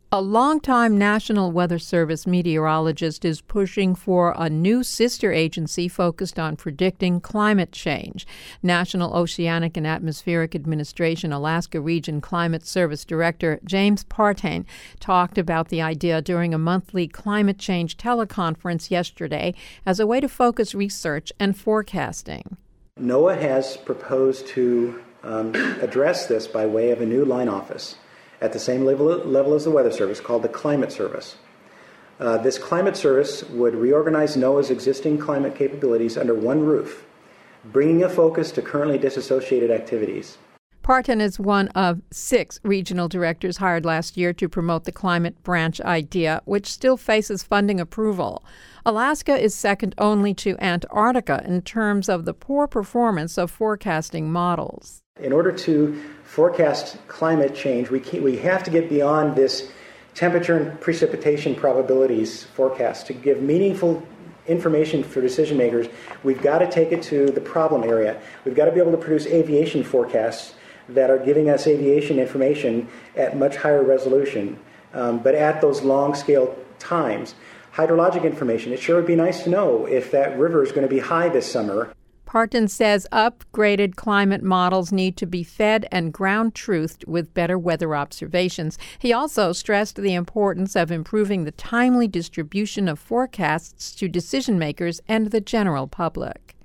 A longtime National Weather Service meteorologist is pushing for a new sister agency focused on predicting climate change. National Oceanic and Atmospheric Administration Alaska Region Climate Service Director James Partain talked about the idea during a monthly climate change teleconference yesterday as a way to focus research and forecasting. NOAA has proposed to address this by way of a new line office at the same level as the Weather Service, called the Climate Service. This Climate Service would reorganize NOAA's existing climate capabilities under one roof, bringing a focus to currently disassociated activities. Partain is one of 6 regional directors hired last year to promote the climate branch idea, which still faces funding approval. Alaska is second only to Antarctica in terms of the poor performance of forecasting models. In order to forecast climate change, we have to get beyond this temperature and precipitation probabilities forecast. To give meaningful information for decision makers, we've got to take it to the problem area. We've got to be able to produce aviation forecasts that are giving us aviation information at much higher resolution, but at those long-scale times. Hydrologic information, it sure would be nice to know if that river is going to be high this summer. Partain says upgraded climate models need to be fed and ground-truthed with better weather observations. He also stressed the importance of improving the timely distribution of forecasts to decision makers and the general public.